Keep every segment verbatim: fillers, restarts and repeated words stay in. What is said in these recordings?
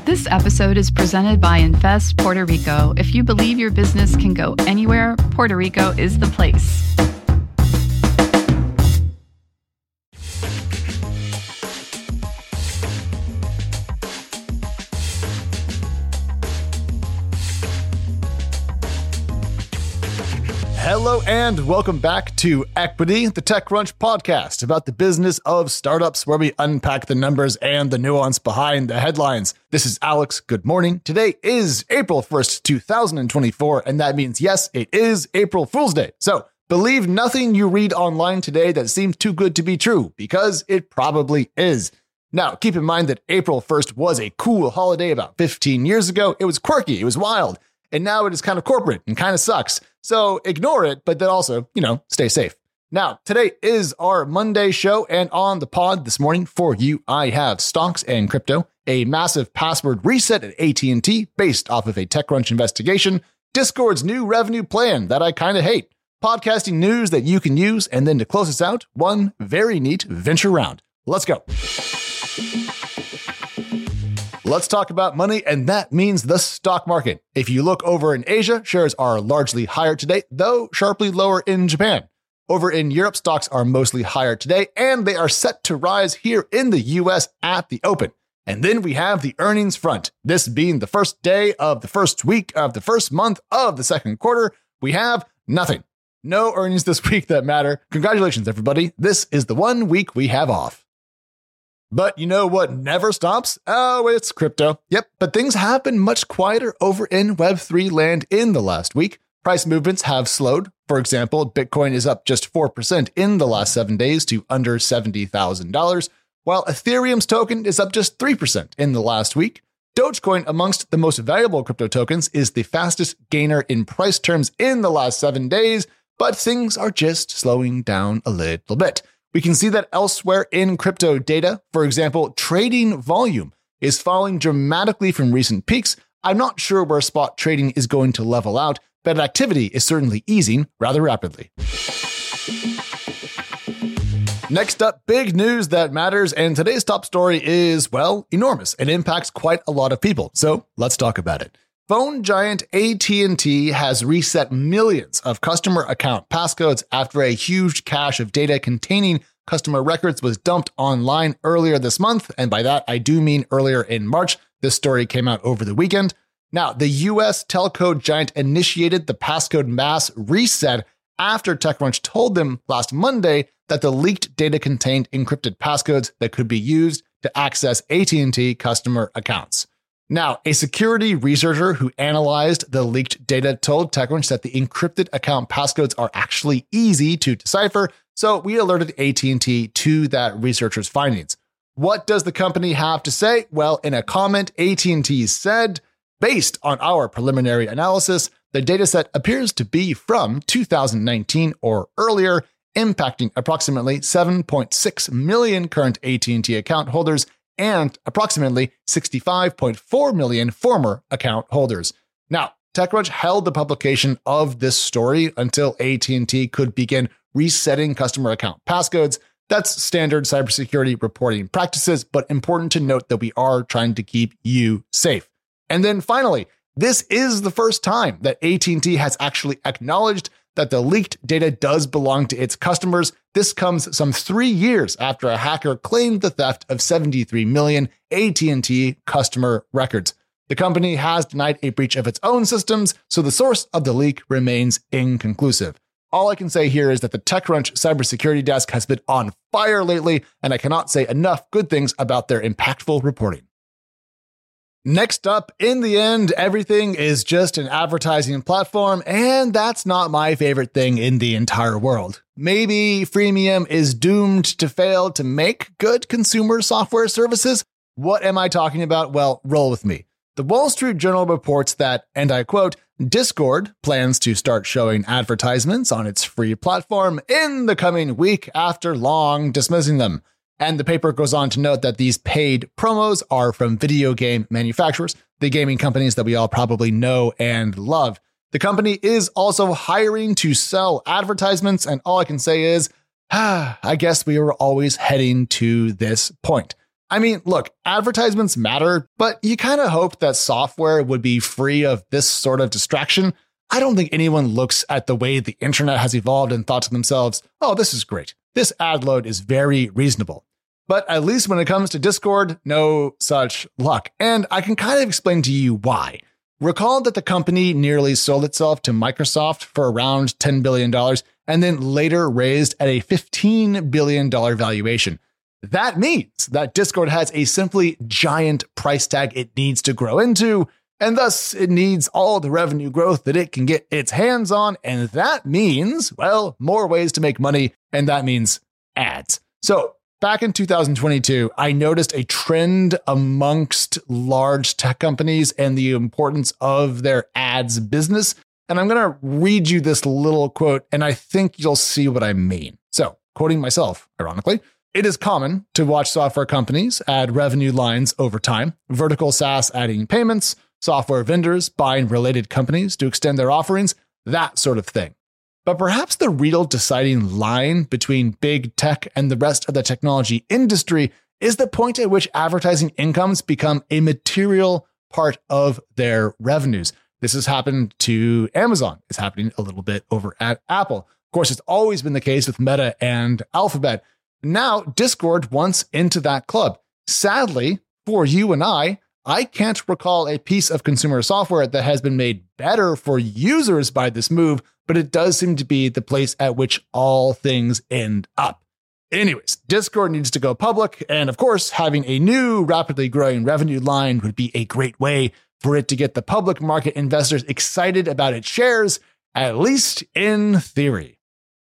This episode is presented by Invest Puerto Rico. If you believe your business can go anywhere, Puerto Rico is the place. Hello and welcome back to Equity, the TechCrunch podcast about the business of startups, where we unpack the numbers and the nuance behind the headlines. This is Alex. Good morning. Today is April first, two thousand twenty-four, and that means, yes, it is April Fool's Day. So believe nothing you read online today that seems too good to be true, because it probably is. Now, keep in mind that April first was a cool holiday about fifteen years ago. It was quirky, it was wild, and now it is kind of corporate and kind of sucks. So ignore it, but then also, you know, stay safe. Now, today is our Monday show, and on the pod this morning for you, I have stocks and crypto, a massive password reset at A T and T based off of a TechCrunch investigation, Discord's new revenue plan that I kind of hate, podcasting news that you can use, and then to close us out, one very neat venture round. Let's go. Let's talk about money, and that means the stock market. If you look over in Asia, shares are largely higher today, though sharply lower in Japan. Over in Europe, stocks are mostly higher today, and they are set to rise here in the U S at the open. And then we have the earnings front. This being the first day of the first week of the first month of the second quarter, we have nothing. No earnings this week that matter. Congratulations, everybody. This is the one week we have off. But you know what never stops? Oh, it's crypto. Yep, but things have been much quieter over in Web three land in the last week. Price movements have slowed. For example, Bitcoin is up just four percent in the last seven days to under seventy thousand dollars, while Ethereum's token is up just three percent in the last week. Dogecoin, amongst the most valuable crypto tokens, is the fastest gainer in price terms in the last seven days, but things are just slowing down a little bit. We can see that elsewhere in crypto data. For example, trading volume is falling dramatically from recent peaks. I'm not sure where spot trading is going to level out, but activity is certainly easing rather rapidly. Next up, big news that matters, and today's top story is, well, enormous and impacts quite a lot of people. So let's talk about it. Phone giant A T and T has reset millions of customer account passcodes after a huge cache of data containing customer records was dumped online earlier this month. And by that, I do mean earlier in March. This story came out over the weekend. Now, the U S telco giant initiated the passcode mass reset after TechCrunch told them last Monday that the leaked data contained encrypted passcodes that could be used to access A T and T customer accounts. Now, a security researcher who analyzed the leaked data told TechCrunch that the encrypted account passcodes are actually easy to decipher, so we alerted A T and T to that researcher's findings. What does the company have to say? Well, in a comment, A T and T said, based on our preliminary analysis, the dataset appears to be from two thousand nineteen or earlier, impacting approximately seven point six million current A T and T account holders and approximately sixty-five point four million former account holders. Now, TechCrunch held the publication of this story until A T and T could begin resetting customer account passcodes. That's standard cybersecurity reporting practices, but important to note that we are trying to keep you safe. And then finally, this is the first time that A T and T has actually acknowledged that the leaked data does belong to its customers. This comes some three years after a hacker claimed the theft of seventy-three million A T and T customer records. The company has denied a breach of its own systems, so the source of the leak remains inconclusive. All I can say here is that the TechCrunch cybersecurity desk has been on fire lately, and I cannot say enough good things about their impactful reporting. Next up, in the end, everything is just an advertising platform, and that's not my favorite thing in the entire world. Maybe freemium is doomed to fail to make good consumer software services? What am I talking about? Well, roll with me. The Wall Street Journal reports that, and I quote, Discord plans to start showing advertisements on its free platform in the coming week after long dismissing them. And the paper goes on to note that these paid promos are from video game manufacturers, the gaming companies that we all probably know and love. The company is also hiring to sell advertisements, and all I can say is, ah, I guess we were always heading to this point. I mean, look, advertisements matter, but you kind of hope that software would be free of this sort of distraction. I don't think anyone looks at the way the internet has evolved and thought to themselves, oh, this is great. This ad load is very reasonable. But at least when it comes to Discord, no such luck. And I can kind of explain to you why. Recall that the company nearly sold itself to Microsoft for around ten billion dollars and then later raised at a fifteen billion dollars valuation. That means that Discord has a simply giant price tag it needs to grow into, and thus it needs all the revenue growth that it can get its hands on, and that means, well, more ways to make money, and that means ads. So back in two thousand twenty-two, I noticed a trend amongst large tech companies and the importance of their ads business. And I'm going to read you this little quote, and I think you'll see what I mean. So, quoting myself, ironically, it is common to watch software companies add revenue lines over time, vertical SaaS adding payments, software vendors buying related companies to extend their offerings, that sort of thing. But perhaps the real deciding line between big tech and the rest of the technology industry is the point at which advertising incomes become a material part of their revenues. This has happened to Amazon. It's happening a little bit over at Apple. Of course, it's always been the case with Meta and Alphabet. Now, Discord wants into that club. Sadly, for you and I, I can't recall a piece of consumer software that has been made better for users by this move, but it does seem to be the place at which all things end up. Anyways, Discord needs to go public, and of course, having a new, rapidly growing revenue line would be a great way for it to get the public market investors excited about its shares, at least in theory.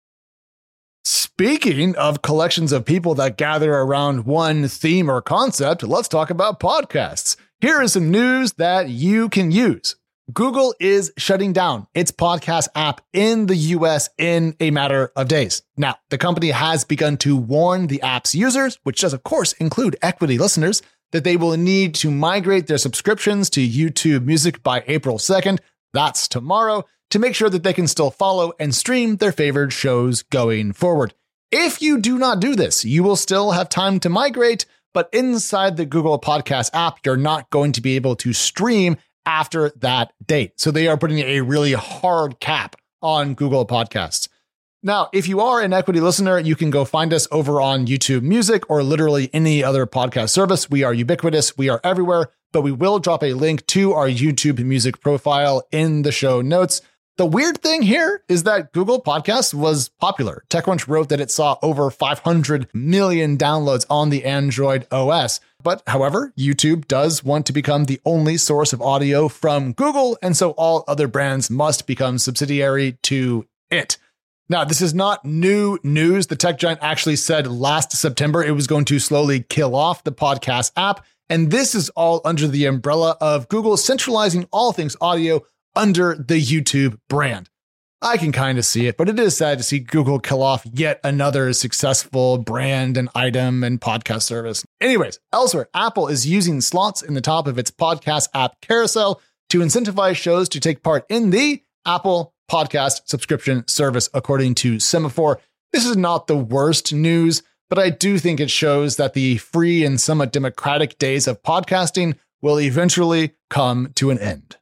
Speaking of collections of people that gather around one theme or concept, let's talk about podcasts. Here is some news that you can use. Google is shutting down its podcast app in the U S in a matter of days. Now, the company has begun to warn the app's users, which does of course include equity listeners, that they will need to migrate their subscriptions to YouTube Music by April second, that's tomorrow, to make sure that they can still follow and stream their favorite shows going forward. If you do not do this, you will still have time to migrate, but inside the Google Podcast app, you're not going to be able to stream after that date. So they are putting a really hard cap on Google Podcasts. Now, if you are an equity listener, you can go find us over on YouTube Music or literally any other podcast service. We are ubiquitous. We are everywhere, but we will drop a link to our YouTube Music profile in the show notes. The weird thing here is that Google Podcasts was popular. TechCrunch wrote that it saw over five hundred million downloads on the Android O S. But however, YouTube does want to become the only source of audio from Google, and so all other brands must become subsidiary to it. Now, this is not new news. The tech giant actually said last September it was going to slowly kill off the podcast app, and this is all under the umbrella of Google centralizing all things audio under the YouTube brand. I can kind of see it, but it is sad to see Google kill off yet another successful brand and item and podcast service. Anyways, elsewhere, Apple is using slots in the top of its podcast app carousel to incentivize shows to take part in the Apple Podcast subscription service, according to Semaphore. This is not the worst news, but I do think it shows that the free and somewhat democratic days of podcasting will eventually come to an end.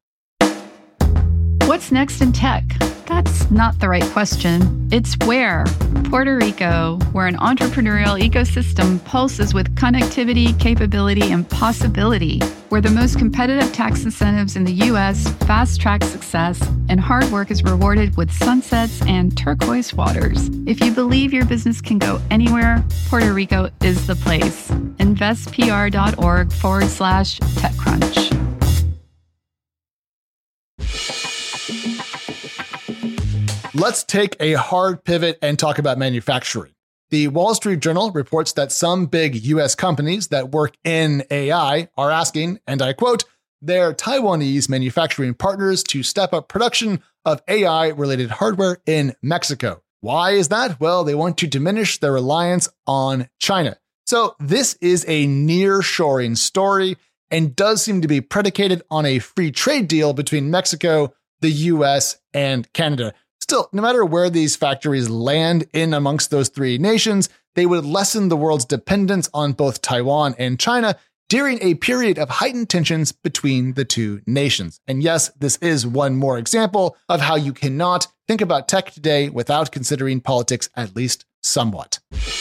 What's next in tech? That's not the right question. It's where. Puerto Rico, where an entrepreneurial ecosystem pulses with connectivity, capability, and possibility, where the most competitive tax incentives in the U S fast-track success, and hard work is rewarded with sunsets and turquoise waters. If you believe your business can go anywhere, Puerto Rico is the place. investpr.org forward slash TechCrunch. Let's take a hard pivot and talk about manufacturing. The Wall Street Journal reports that some big U S companies that work in A I are asking, and I quote, their Taiwanese manufacturing partners to step up production of A I-related hardware in Mexico. Why is that? Well, they want to diminish their reliance on China. So this is a nearshoring story and does seem to be predicated on a free trade deal between Mexico, the U S, and Canada. Still, no matter where these factories land in amongst those three nations, they would lessen the world's dependence on both Taiwan and China during a period of heightened tensions between the two nations. And yes, this is one more example of how you cannot think about tech today without considering politics at least somewhat.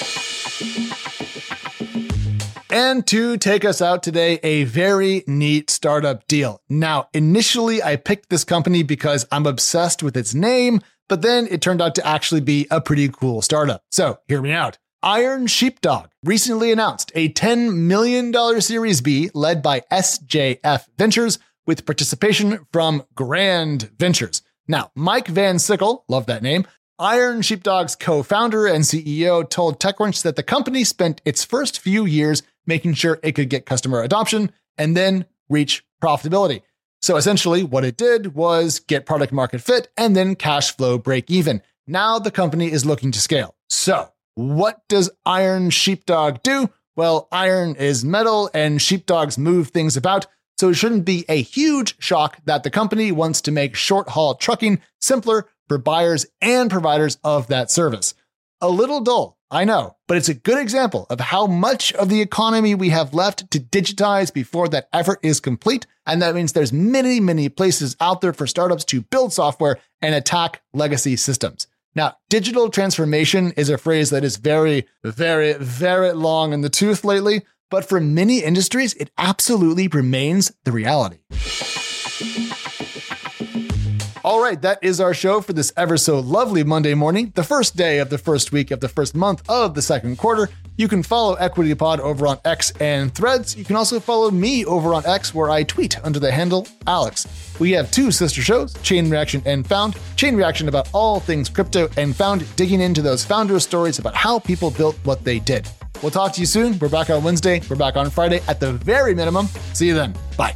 And to take us out today, a very neat startup deal. Now, initially I picked this company because I'm obsessed with its name, but then it turned out to actually be a pretty cool startup. So hear me out. Iron Sheepdog recently announced a ten million dollars Series B led by S J F Ventures with participation from Grand Ventures. Now, Mike Van Sickle, love that name, Iron Sheepdog's co-founder and C E O, told TechCrunch that the company spent its first few years making sure it could get customer adoption and then reach profitability. So essentially what it did was get product market fit and then cash flow break even. Now the company is looking to scale. So what does Iron Sheepdog do? Well, iron is metal and sheepdogs move things about, so it shouldn't be a huge shock that the company wants to make short-haul trucking simpler for buyers and providers of that service. A little dull, I know, but it's a good example of how much of the economy we have left to digitize before that effort is complete, and that means there's many, many places out there for startups to build software and attack legacy systems. Now, digital transformation is a phrase that is very, very, very long in the tooth lately, but for many industries, it absolutely remains the reality. All right, that is our show for this ever so lovely Monday morning, the first day of the first week of the first month of the second quarter. You can follow EquityPod over on X and Threads. You can also follow me over on X, where I tweet under the handle Alex. We have two sister shows, Chain Reaction and Found. Chain Reaction about all things crypto, and Found digging into those founder stories about how people built what they did. We'll talk to you soon. We're back on Wednesday. We're back on Friday at the very minimum. See you then. Bye.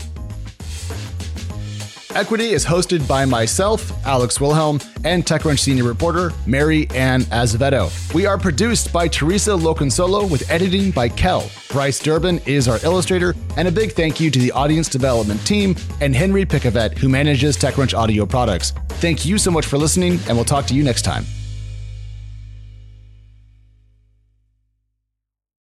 Equity is hosted by myself, Alex Wilhelm, and TechCrunch senior reporter, Mary Ann Azevedo. We are produced by Teresa Loconsolo with editing by Kel. Bryce Durbin is our illustrator, and a big thank you to the audience development team and Henry Picavet, who manages TechCrunch audio products. Thank you so much for listening, and we'll talk to you next time.